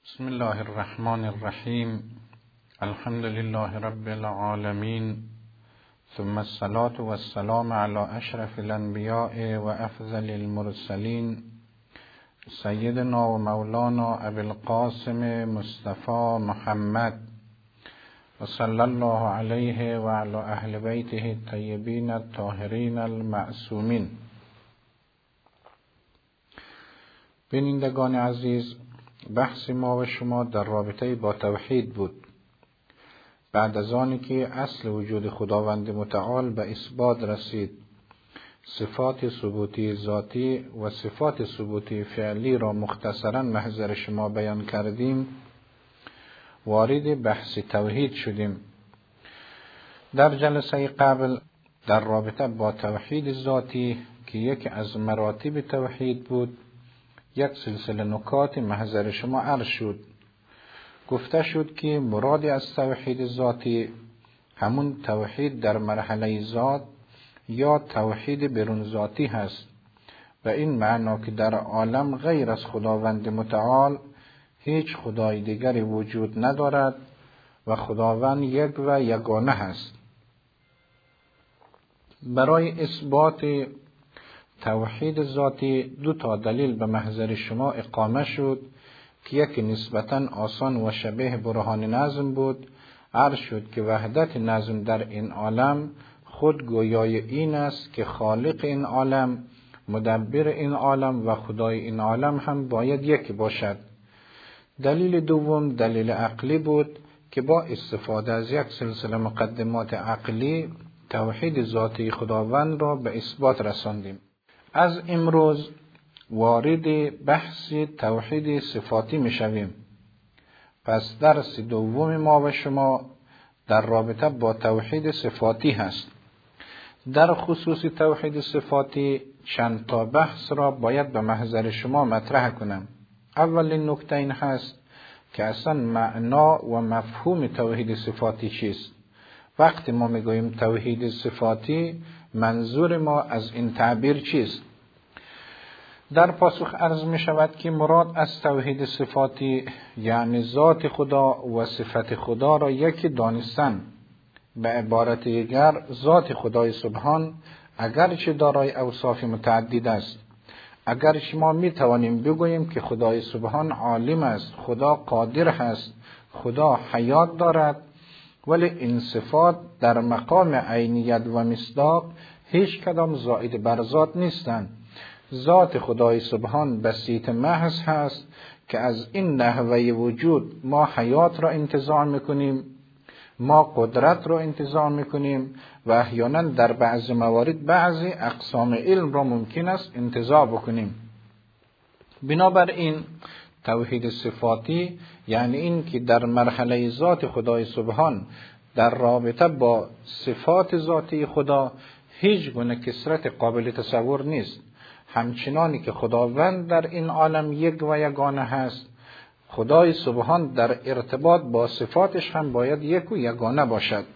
بسم الله الرحمن الرحیم. الحمد لله رب العالمین، ثم الصلاة والسلام على اشرف الانبیاء و افضل المرسلین، سیدنا و مولانا ابی القاسم مصطفى محمد و صلی الله علیه و علی اهل بیته الطیبین الطاهرین المعصومین. بینندگان عزیز، بحث ما و شما در رابطه با توحید بود. بعد از آنی که اصل وجود خداوند متعال به اثبات رسید، صفات ثبوتی ذاتی و صفات ثبوتی فعلی را مختصرا محضر شما بیان کردیم، وارد بحث توحید شدیم. در جلسه قبل در رابطه با توحید ذاتی که یکی از مراتب توحید بود، یک سلسله نکات محضر شما عرض شد. گفته شد که مراد از توحید ذاتی همون توحید در مرحله ذات یا توحید برون ذاتی هست، و این معنا که در عالم غیر از خداوند متعال هیچ خدای دیگری وجود ندارد و خداوند یک و یگانه هست. برای اثبات توحید ذاتی دو تا دلیل به محضر شما اقامه شد که یکی نسبتاً آسان و شبیه برهان نظم بود. عرض شد که وحدت نظم در این عالم خود گویای این است که خالق این عالم، مدبر این عالم و خدای این عالم هم باید یکی باشد. دلیل دوم دلیل عقلی بود که با استفاده از یک سلسله مقدمات عقلی توحید ذاتی خداوند را به اثبات رساندیم. از امروز وارد بحث توحید صفاتی می شویم. پس درس دوم ما و شما در رابطه با توحید صفاتی هست. در خصوص توحید صفاتی چند تا بحث را باید به محضر شما مطرح کنم. اولین نکته این هست که اصلا معنا و مفهوم توحید صفاتی چیست. وقتی ما میگوییم توحید صفاتی، منظور ما از این تعبیر چیست؟ در پاسخ عرض می شود که مراد از توحید صفاتی یعنی ذات خدا و صفت خدا را یکی دانستن. به عبارت دیگر ذات خدای سبحان اگرچه دارای اوصاف متعدد است، اگرچه ما می توانیم بگوییم که خدای سبحان عالم است، خدا قادر است، خدا حیات دارد، ولی این صفات در مقام عینیت و مصداق هیچ کدام زائد بر ذات نیستند. ذات خدای سبحان بسیط محض هست که از این نحوه وجود ما حیات را انتزاع میکنیم، ما قدرت را انتزاع میکنیم و احیانا در بعض موارد بعضی اقسام علم را ممکن است انتزاع بکنیم. بنابراین توحید صفاتی یعنی این که در مرحله ذات خدای سبحان در رابطه با صفات ذاتی خدا هیچ گونه کثرت قابل تصور نیست. همچنانی که خداوند در این عالم یک و یگانه هست، خدای سبحان در ارتباط با صفاتش هم باید یک و یگانه باشد.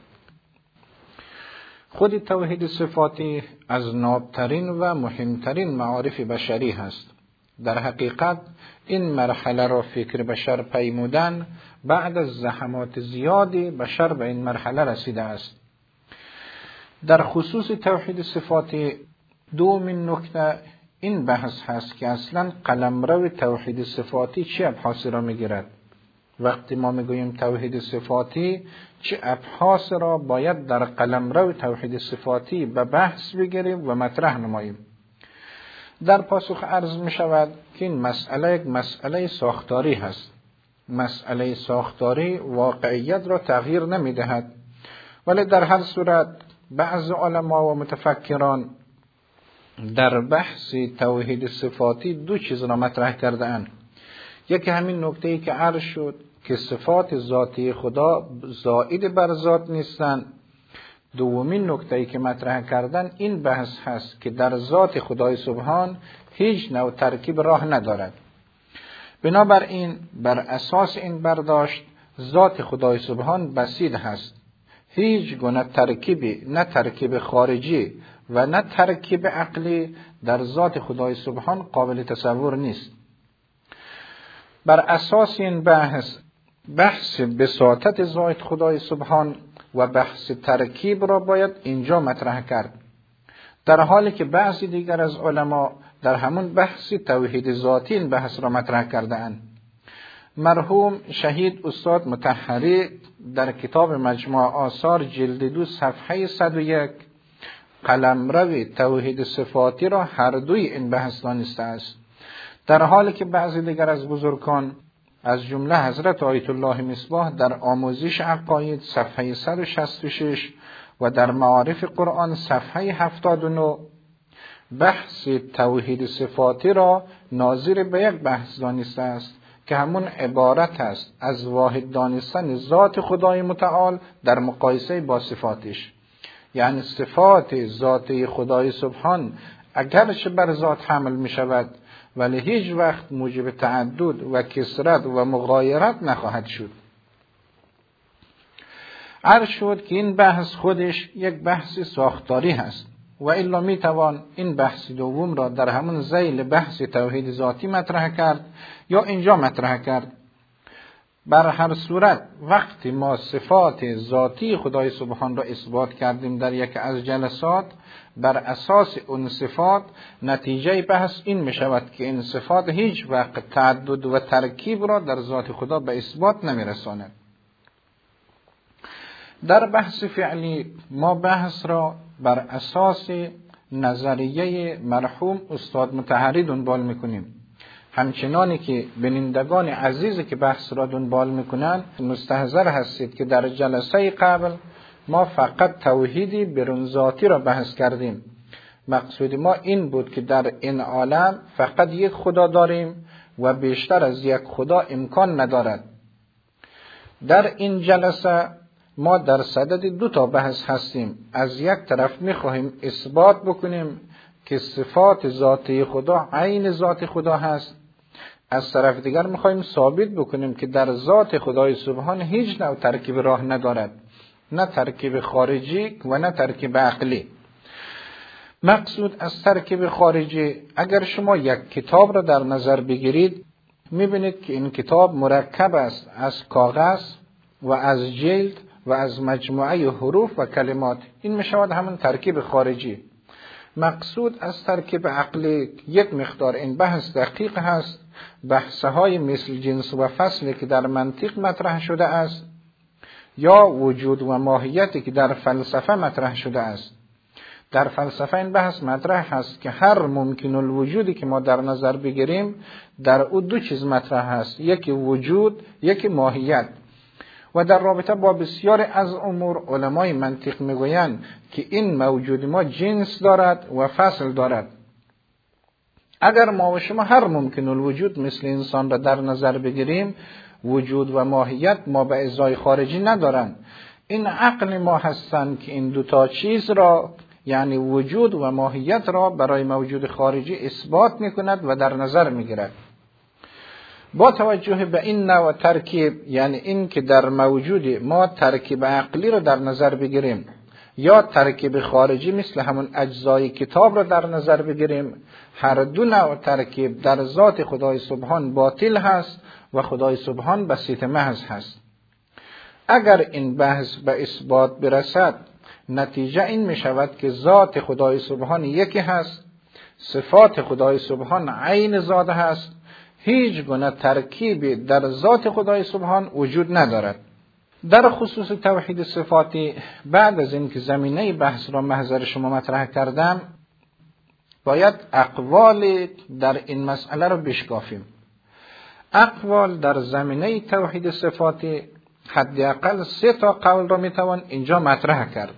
خود توحید صفاتی از نابترین و مهمترین معارف بشری هست. در حقیقت این مرحله را فکر بشر پیمودن بعد از زحمات زیادی بشر به این مرحله رسیده است. در خصوص توحید صفاتی دومین نکته این بحث هست که اصلا قلمرو توحید صفاتی چه ابحاثی را میگیرد. وقتی ما میگوییم توحید صفاتی، چه ابحاث را باید در قلمرو توحید صفاتی به بحث بگیریم و مطرح نماییم. در پاسخ عرض می شود که این مسئله یک مسئله ساختاری هست. مسئله ساختاری واقعیت را تغییر نمی دهد، ولی در هر صورت بعض علما و متفکران در بحث توحید صفاتی دو چیز را مطرح کرده اند. یکی همین نکته‌ای که عرض شد که صفات ذاتی خدا زائد بر ذات نیستند. دومین نکته‌ای که مطرح کردن این بحث هست که در ذات خدای سبحان هیچ نوع ترکیب راه ندارد. بنابراین بر اساس این برداشت ذات خدای سبحان بسیط هست. هیچ گونه ترکیبی، نه ترکیب خارجی و نه ترکیب عقلی در ذات خدای سبحان قابل تصور نیست. بر اساس این بحث بساطت ذات خدای سبحان و بحث ترکیب را باید اینجا مطرح کرد، در حالی که بعضی دیگر از علما در همون بحث توحید ذاتی این بحث را مطرح کرده اند. مرحوم شهید استاد مطهری در کتاب مجموع آثار جلد 2 صفحه 101 قلمرو توحید صفاتی را هر دوی این بحث دانسته است، در حالی که بعضی دیگر از بزرگان از جمله حضرت آیت الله مصباح در آموزش عقاید صفحه 166 و در معارف قرآن صفحه 79 بحث توحید صفاتی را ناظر به یک بحث دانسته است که همون عبارت است از واحد دانستن ذات خدای متعال در مقایسه با صفاتش. یعنی صفات ذاتی خدای سبحان اگرچه بر ذات حمل می شود ولی هیچ وقت موجب تعدد و کثرت و مغایرت نخواهد شد. عرض شد که این بحث خودش یک بحث ساختاری هست و الا می توان این بحث دوم را در همون ذیل بحث توحید ذاتی مطرح کرد یا اینجا مطرح کرد. بر هر صورت وقتی ما صفات ذاتی خدای سبحان را اثبات کردیم در یک از جلسات، بر اساس اون صفات نتیجه بحث این می شود که این صفات هیچ وقت تعدد و ترکیب را در ذات خدا به اثبات نمی رساند. در بحث فعلی ما بحث را بر اساس نظریه مرحوم استاد مطهری دنبال میکنیم. همچنانی که بینندگان عزیزی که بحث را دنبال میکنند مستحضر هستید که در جلسه قبل ما فقط توحیدی برون ذاتی را بحث کردیم. مقصود ما این بود که در این عالم فقط یک خدا داریم و بیشتر از یک خدا امکان ندارد. در این جلسه ما در صدد 2 بحث هستیم. از یک طرف میخواهیم اثبات بکنیم که صفات ذاتی خدا عین ذات خدا هست، از طرف دیگر میخواهیم ثابت بکنیم که در ذات خدای سبحان هیچ نوع ترکیب راه ندارد، نه ترکیب خارجی و نه ترکیب عقلی. مقصود از ترکیب خارجی، اگر شما یک کتاب را در نظر بگیرید میبینید که این کتاب مرکب است از کاغذ و از جلد و از مجموعه حروف و کلمات. این میشود همون ترکیب خارجی. مقصود از ترکیب عقلی یک مقدار این بحث دقیق هست. بحث‌های مثل جنس و فصلی که در منطق مطرح شده است یا وجود و ماهیتی که در فلسفه مطرح شده است. در فلسفه این بحث مطرح هست که هر ممکن الوجودی که ما در نظر بگیریم در او 2 چیز مطرح هست، یکی وجود، یکی ماهیت. و در رابطه با بسیار از امور علمای منطق میگویند که این موجود ما جنس دارد و فصل دارد. اگر ما و شما هر ممکن الوجود مثل انسان را در نظر بگیریم، وجود و ماهیت ما به ازای خارجی ندارند. این عقل ما هستند که این 2 چیز را یعنی وجود و ماهیت را برای موجود خارجی اثبات میکند و در نظر میگیرد. با توجه به این نوع ترکیب، یعنی این که در موجود ما ترکیب عقلی را در نظر بگیریم یا ترکیب خارجی مثل همون اجزای کتاب را در نظر بگیریم، هر 2 نوع ترکیب در ذات خدای سبحان باطل هست و خدای سبحان بسیط محض هست. اگر این بحث به اثبات برسد، نتیجه این می شود که ذات خدای سبحان یکی هست، صفات خدای سبحان عین ذات هست، هیچ گونه ترکیبی در ذات خدای سبحان وجود ندارد. در خصوص توحید صفاتی، بعد از اینکه زمینه بحث را محضر شما مطرح کردم، باید اقوال در این مسئله را بشکافیم. اقوال در زمینه توحید صفاتی حداقل 3 قول را میتوان اینجا مطرح کرد.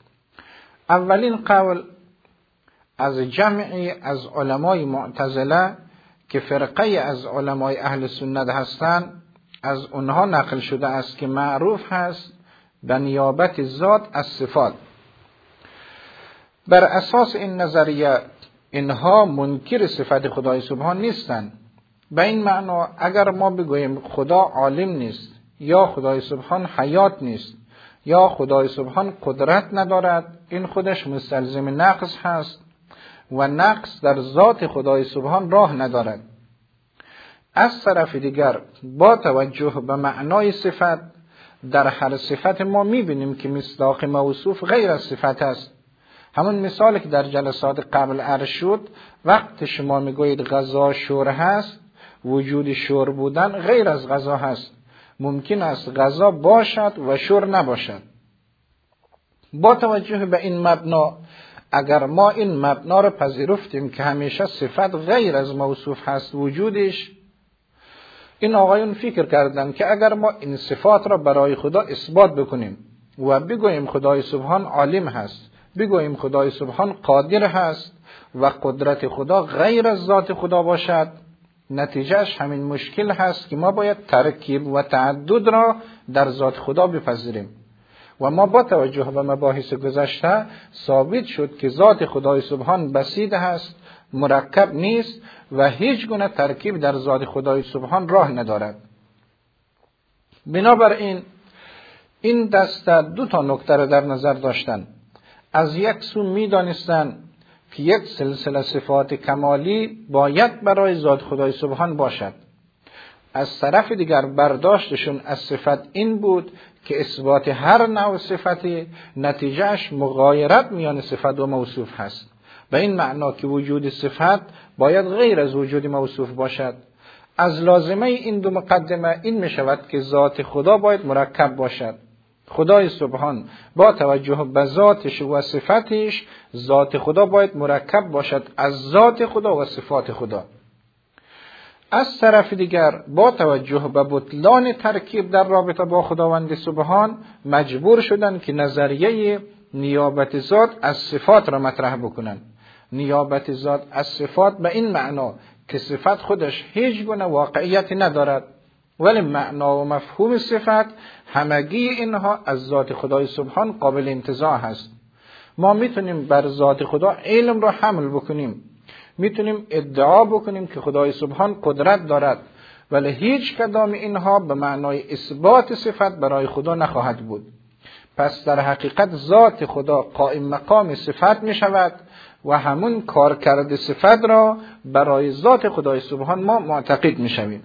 اولین قول از جمعی از علمای معتزله که فرقه از علمای اهل سنت هستند، از اونها نقل شده است که معروف هست به نیابت ذات از صفات. بر اساس این نظریه اینها منکر صفت خدای سبحان نیستند. به این معنا اگر ما بگوییم خدا عالم نیست یا خدای سبحان حیات نیست یا خدای سبحان قدرت ندارد، این خودش مستلزم نقص هست و نقص در ذات خدای سبحان راه ندارد. از طرف دیگر با توجه به معنای صفت، در هر صفت ما میبینیم که مصداق موصوف غیر از صفت است. همون مثالی که در جلسات قبل عرض شد، وقت شما میگویید غذا شور هست، وجود شور بودن غیر از غذا هست. ممکن است غذا باشد و شور نباشد. با توجه به این مبنا، اگر ما این مبنا را پذیرفتیم که همیشه صفت غیر از موصوف هست وجودش، این آقایون فکر کردن که اگر ما این صفات را برای خدا اثبات بکنیم و بگوییم خدای سبحان عالم هست، بگوییم خدای سبحان قادر هست و قدرت خدا غیر از ذات خدا باشد، نتیجهش همین مشکل هست که ما باید ترکیب و تعدد را در ذات خدا بپذیریم. و ما با توجه به مباحث گذشته ثابت شد که ذات خدای سبحان بسیط هست، مرکب نیست و هیچ گونه ترکیب در ذات خدای سبحان راه ندارد. بنابراین این دسته دو تا نکته را در نظر داشتن. از یک سو می دانستن که یک سلسله صفات کمالی باید برای ذات خدای سبحان باشد. از طرف دیگر برداشتشون از صفت این بود که اثبات هر نوع صفتی نتیجهش مغایرت میان صفت و موصوف هست. به این معنا که وجود صفت باید غیر از وجود موصوف باشد. از لازمه این دو مقدمه این می شود که ذات خدا باید مرکب باشد. خدای سبحان با توجه به ذاتش و صفتش، ذات خدا باید مرکب باشد از ذات خدا و صفات خدا. از طرف دیگر با توجه به بطلان ترکیب در رابطه با خداوند سبحان، مجبور شدن که نظریه نیابت ذات از صفات را مطرح بکنن. نیابت ذات از صفات به این معنا که صفت خودش هیچ گونه واقعیت ندارد، ولی معنا و مفهوم صفت همگی اینها از ذات خدای سبحان قابل انتزاع هست. ما میتونیم بر ذات خدا علم را حمل بکنیم، میتونیم ادعا بکنیم که خدای سبحان قدرت دارد، ولی هیچ کدام اینها به معنای اثبات صفت برای خدا نخواهد بود. پس در حقیقت ذات خدا قائم مقام صفت می شود و همون کارکرد صفت را برای ذات خدای سبحان ما معتقد می شویم.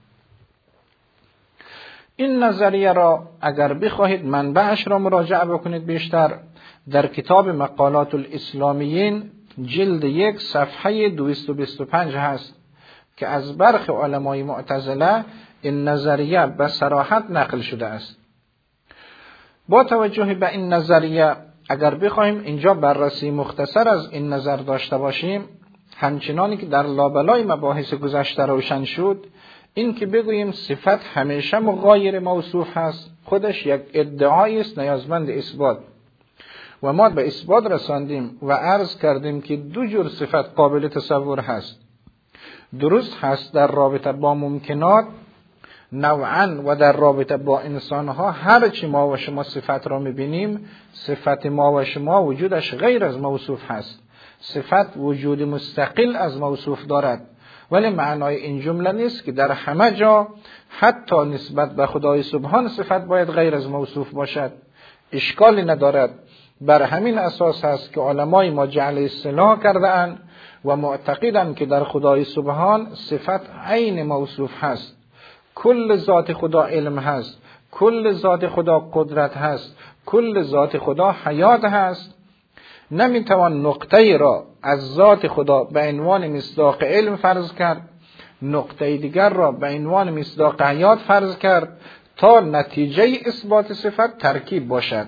این نظریه را اگر بخواهید منبعش را مراجعه بکنید بیشتر، در کتاب مقالات الاسلامیین جلد 1 صفحه 225 هست که از برخی علمای معتزله این نظریه به صراحت نقل شده است. با توجه به این نظریه اگر بخواهیم اینجا بررسی مختصر از این نظر داشته باشیم، همچنانی که در لابلای مباحث گذشته روشن شد، این که بگوییم صفت همیشه مغایر موصوف هست خودش یک ادعایی است نیازمند اثبات. و ما به اثبات رساندیم و عرض کردیم که دو جور صفت قابل تصور هست. درست هست در رابطه با ممکنات نوعا و در رابطه با انسانها هرچی ما و شما صفت را میبینیم، صفت ما و شما وجودش غیر از موصوف هست. صفت وجود مستقل از موصوف دارد، ولی معنای این جمله نیست که در همه جا حتی نسبت به خدای سبحان صفت باید غیر از موصوف باشد. اشکالی ندارد. بر همین اساس هست که علمای ما جعل اصطلاح کرده اند و معتقدند که در خدای سبحان صفت عین موصوف هست. کل ذات خدا علم هست، کل ذات خدا قدرت هست، کل ذات خدا حیات هست. نمیتوان نقطه را از ذات خدا به عنوان مصداق علم فرض کرد، نقطه دیگر را به عنوان مصداق حیات فرض کرد تا نتیجه اثبات صفت ترکیب باشد.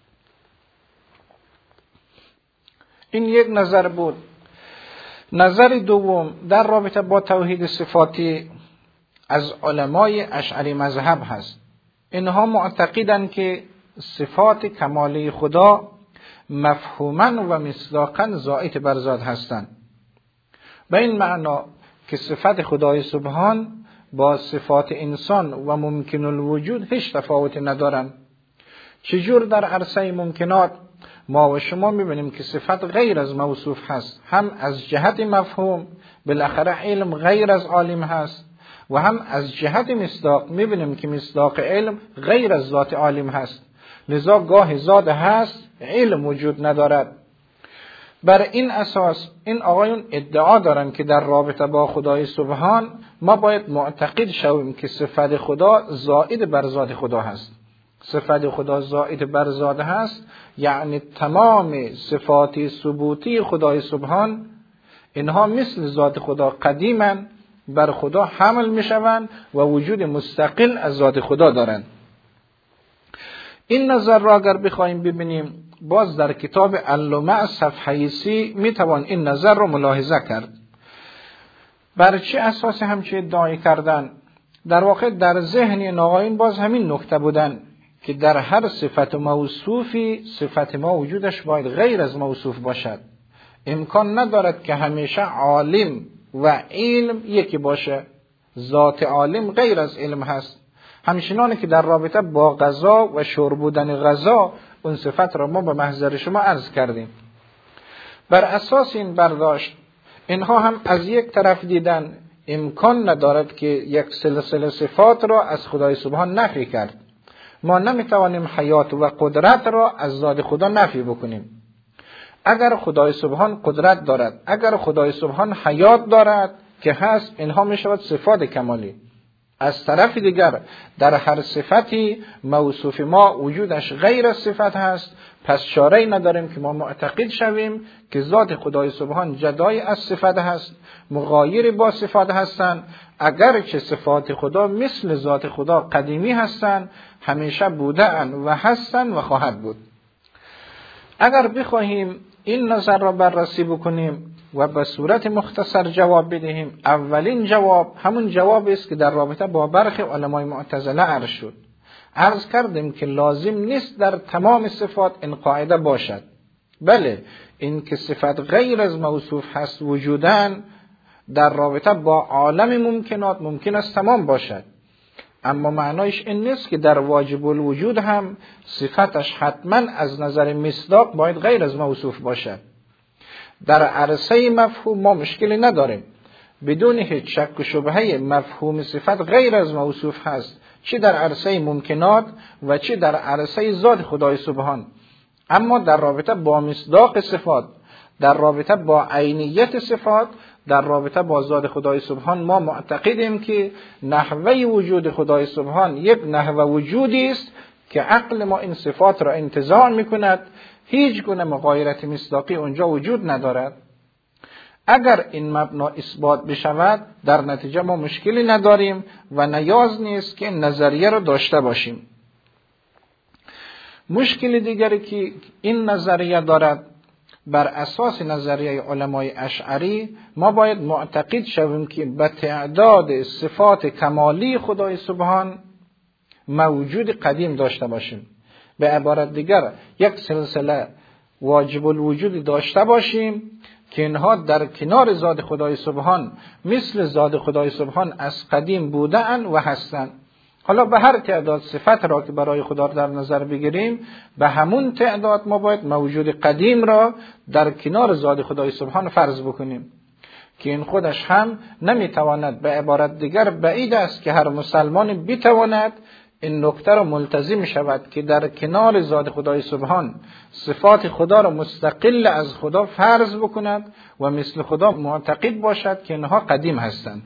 این یک نظر بود. نظر دوم در رابطه با توحید صفاتی از علمای اشعری مذهب هست. اینها معتقدند که صفات کمالی خدا مفهوما و مصداقا زائد بر ذات هستند. به این معنا که صفات خدای سبحان با صفات انسان و ممکن الوجود هیچ تفاوتی ندارند. چجور در عرصه ممکنات ما و شما میبینیم که صفت غیر از موصوف هست، هم از جهت مفهوم بالاخره علم غیر از عالم هست، و هم از جهت مصداق میبینیم که مصداق علم غیر از ذات عالم هست. لذا گاه ذات هست علم وجود ندارد. بر این اساس این آقایون ادعا دارن که در رابطه با خدای سبحان ما باید معتقد شویم که صفت خدا زائد بر ذات خدا هست. صفت خدا زائد بر ذات هست یعنی تمام صفات ثبوتی خدای سبحان اینها مثل ذات خدا قدیمن، بر خدا حمل میشوند و وجود مستقل از ذات خدا دارند. این نظر را اگر بخوایم ببینیم باز در کتاب اللمع صفحه 30 میتوان این نظر را ملاحظه کرد. بر چه اساس همچه ادعای کردن؟ در واقع در ذهن این آقایون باز همین نکته بودن که در هر صفت موصوفی صفت ما وجودش باید غیر از موصوف باشد. امکان ندارد که همیشه عالم و علم یکی باشه. ذات عالم غیر از علم هست. همچنانه که در رابطه با غذا و شرب بودن غذا اون صفت را ما به محضر شما عرض کردیم. بر اساس این برداشت اینها هم از یک طرف دیدن امکان ندارد که یک سلسله صفات را از خدای سبحان نفی کرد. ما نمیتوانیم حیات و قدرت را از ذات خدا نفی بکنیم. اگر خدای سبحان قدرت دارد، اگر خدای سبحان حیات دارد که هست، اینها میشود صفات کمالی. از طرف دیگر در هر صفتی موصوف ما وجودش غیر از صفت هست، پس چاره‌ای نداریم که ما معتقد شویم که ذات خدای سبحان جدای از صفت هست، مغایر با صفات هستند. اگرچه صفات خدا مثل ذات خدا قدیمی هستند، همیشه بودند و هستند و خواهد بود. اگر بخواهیم این نظر را بررسی بکنیم و به صورت مختصر جواب بدهیم، اولین جواب همون جوابی است که در رابطه با برخی علمای معتزله عرض شد. عرض کردیم که لازم نیست در تمام صفات این قاعده باشد. بله، این که صفت غیر از موصوف هست وجودن در رابطه با عالم ممکنات ممکن است تمام باشد، اما معنایش این نیست که در واجب الوجود هم صفتش حتما از نظر مصداق باید غیر از موصوف باشد. در عرصه مفهوم ما مشکلی نداریم، بدون هیچ شک و شبهه مفهوم صفت غیر از موصوف هست، چه در عرصه ممکنات و چه در عرصه ذات خدای سبحان. اما در رابطه با مصداق صفات، در رابطه با عینیت صفات، در رابطه با ذات خدای سبحان ما معتقدیم که نحوه وجود خدای سبحان یک نحوه وجودی است که عقل ما این صفات را انتزاع میکند، هیچ گونه مغایرت مصداقی اونجا وجود ندارد. اگر این مبنا اثبات بشود در نتیجه ما مشکلی نداریم و نیاز نیست که این نظریه را داشته باشیم. مشکل دیگری که این نظریه دارد، بر اساس نظریه علمای اشعری ما باید معتقد شویم که به تعداد صفات کمالی خدای سبحان موجود قدیم داشته باشیم. به عبارت دیگر یک سلسله واجب الوجود داشته باشیم که اینها در کنار ذات خدای سبحان مثل ذات خدای سبحان از قدیم بودند و هستند. حالا به هر تعداد صفت را که برای خدا در نظر بگیریم، به همون تعداد ما باید موجود قدیم را در کنار ذات خدای سبحان فرض بکنیم که این خودش هم نمیتواند. به عبارت دیگر بعید است که هر مسلمان بتواند این نکته را ملتزم شود که در کنار ذات خدای سبحان صفات خدا را مستقل از خدا فرض بکند و مثل خدا معتقد باشد که اینها قدیم هستند.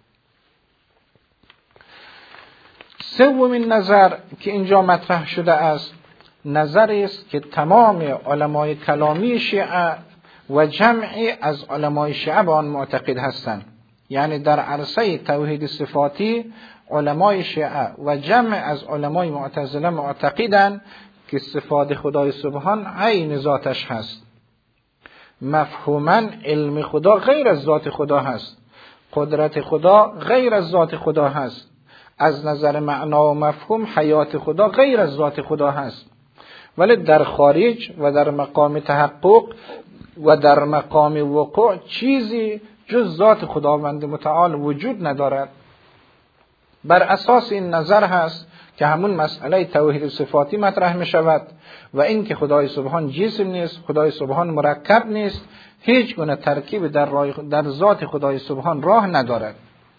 سومین نظر که اینجا مطرح شده است، نظری است که تمام علمای کلامی شیعه و جمعی از علمای شیعه به آن معتقد هستند. یعنی در عرصه توحید صفاتی علمای شیعه و جمع از علمای معتزله معتقدند که صفات خدای سبحان عین ذاتش هست. مفهوما علم خدا غیر از ذات خدا هست، قدرت خدا غیر از ذات خدا هست، از نظر معنا و مفهوم حیات خدا غیر از ذات خدا هست. ولی در خارج و در مقام تحقق و در مقام وقوع چیزی جز ذات خداوند متعال وجود ندارد. بر اساس این نظر هست که همون مسئله توحید صفاتی مطرح می شود و این که خدای سبحان جسم نیست، خدای سبحان مرکب نیست، هیچ گونه ترکیب در ذات خدای سبحان راه ندارد.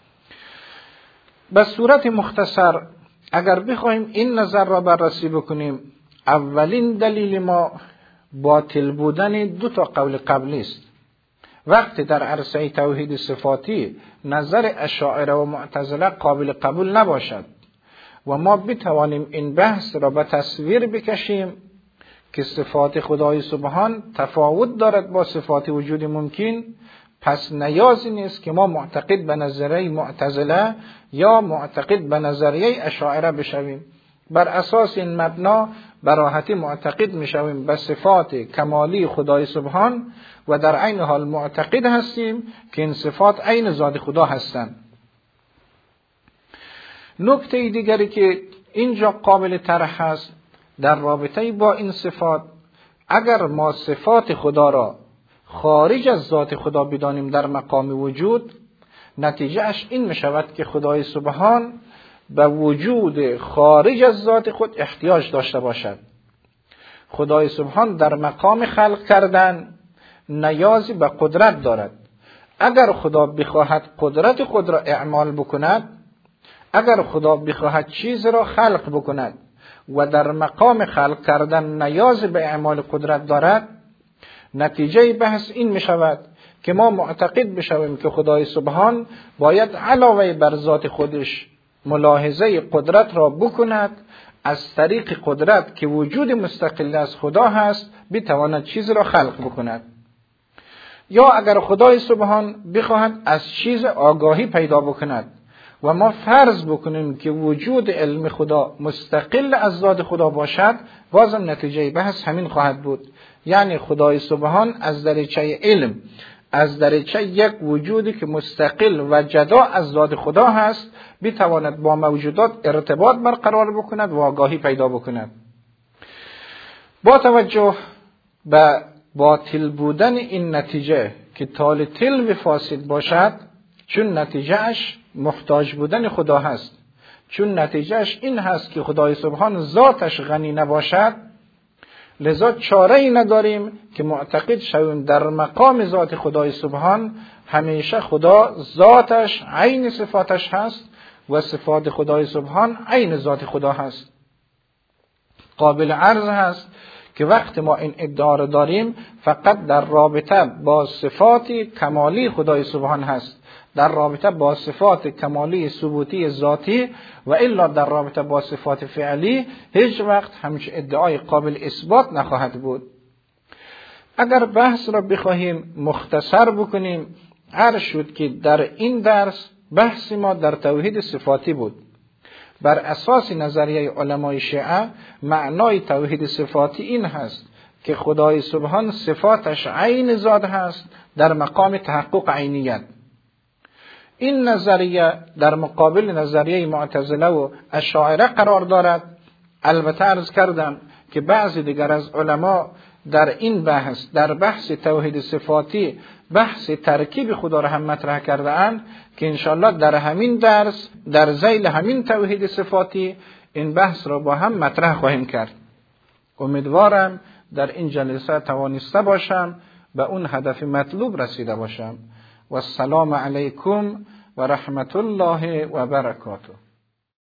به صورت مختصر اگر بخوایم این نظر را بررسی بکنیم، اولین دلیل ما باطل بودن دو تا قول قبلی است. وقتی در عرصه توحید صفاتی نظر اشاعره و معتزله قابل قبول نباشد و ما بتوانیم این بحث را به تصویر بکشیم که صفات خدای سبحان تفاوت دارد با صفات وجود ممکن، پس نیازی نیست که ما معتقد به نظریه معتزله یا معتقد به نظریه اشاعره بشویم. بر اساس این مبنا به راحتی معتقد میشویم به صفات کمالی خدای سبحان و در عین حال معتقد هستیم که این صفات عین ذات خدا هستند. نکته دیگری که اینجا قابل طرح است در رابطه با این صفات، اگر ما صفات خدا را خارج از ذات خدا بدانیم در مقام وجود، نتیجه اش این می شود که خدای سبحان به وجود خارج از ذات خود احتیاج داشته باشد. خدای سبحان در مقام خلق کردن نیازی به قدرت دارد. اگر خدا بخواهد قدرت خود را اعمال بکند، اگر خدا بخواهد چیز را خلق بکند و در مقام خلق کردن نیاز به اعمال قدرت دارد، نتیجه بحث این می شود که ما معتقد بشویم که خدای سبحان باید علاوه بر ذات خودش ملاحظه قدرت را بکند، از طریق قدرت که وجود مستقل از خدا هست بتواند چیز را خلق بکند. یا اگر خدای سبحان بخواهد از چیز آگاهی پیدا بکند و ما فرض بکنیم که وجود علم خدا مستقل از ذات خدا باشد، بازم نتیجه بحث همین خواهد بود. یعنی خدای سبحان از دریچه علم، از دریچه یک وجودی که مستقل و جدا از ذات خدا هست، بتواند با موجودات ارتباط برقرار بکند و آگاهی پیدا بکند. با توجه به باطل بودن این نتیجه که تال تلو فاسد باشد، چون نتیجهش محتاج بودن خدا هست، چون نتیجهش این هست که خدای سبحان ذاتش غنی نباشد، لذا چاره ای نداریم که معتقد شویم در مقام ذات خدای سبحان همیشه خدا ذاتش عین صفاتش هست و صفات خدای سبحان عین ذات خدا هست. قابل عرض هست که وقت ما این ادعا را داریم فقط در رابطه با صفات کمالی خدای سبحان هست، در رابطه با صفات کمالی ثبوتی ذاتی، و الا در رابطه با صفات فعلی هیچ وقت همچه ادعای قابل اثبات نخواهد بود. اگر بحث را بخواهیم مختصر بکنیم، عرض شد که در این درس بحث ما در توحید صفاتی بود. بر اساس نظریه علمای شیعه معنای توحید صفاتی این هست که خدای سبحان صفاتش عین ذات هست در مقام تحقق عینیت. این نظریه در مقابل نظریه معتزله و اشاعره قرار دارد. البته عرض کردم که بعضی دیگر از علما در این بحث، در بحث توحید صفاتی، بحث ترکیب خدا را هم مطرح کرده اند که انشاءالله در همین درس، در ذیل همین توحید صفاتی این بحث را با هم مطرح خواهیم کرد. امیدوارم در این جلسه توانسته باشم به اون هدف مطلوب رسیده باشم. و السلام علیکم و رحمت الله و برکاته.